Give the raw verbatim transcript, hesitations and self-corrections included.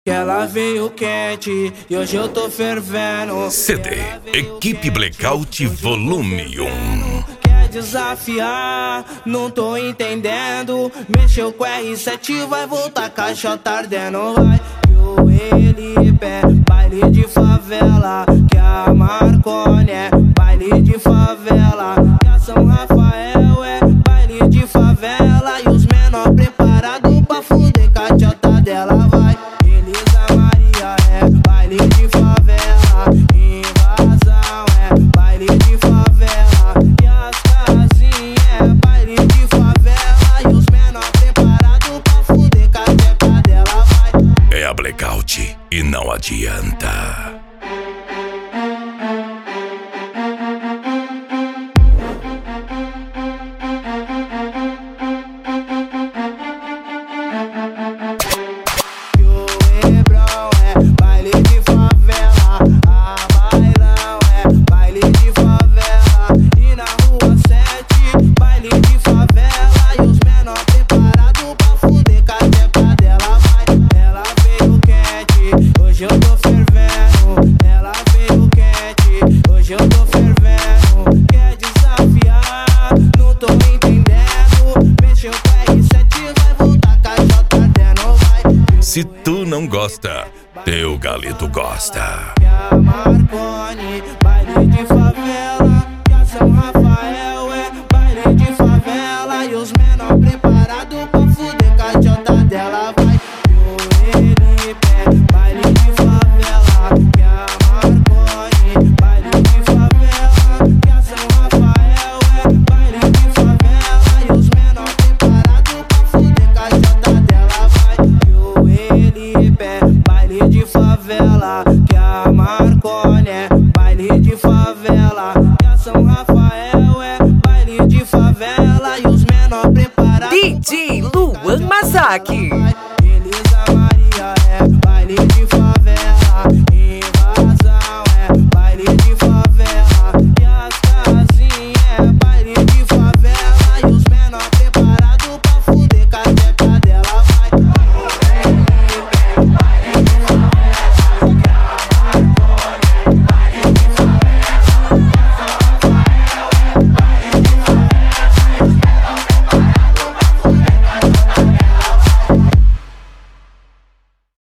Que ela veio quente e hoje eu tô fervendo. C D Equipe Blackout Volume um. Quer desafiar? Não tô entendendo. Mexeu com R sete, vai voltar caixa ardendo. Vai que o ele pé, baile de favela. Que a Marconi é baile de favela. Que a São Rafael é baile de favela. E os menor preparados pra fuder com a chota dela. Vai baile de favela, invasão é baile de favela. E as casinhas é baile de favela. E os menor preparados pra fuder com a teca dela. Vai. É a Blackout e não adianta. Hoje eu tô fervendo, ela veio quente. Hoje eu tô fervendo, quer desafiar? Não tô entendendo. Mexeu com R sete, vai voltar caixa ardendo. Vai. Se tu não gosta, teu galito gosta. Que a Marconi, baile de favela. Que a São Rafael é baile de favela. E os menor preparados pra fuder com a chota dela. Vai. Baile de favela, que a Marconi é baile de favela. Que a São Rafael é baile de favela. E os menor preparados. D J Luan Masaki.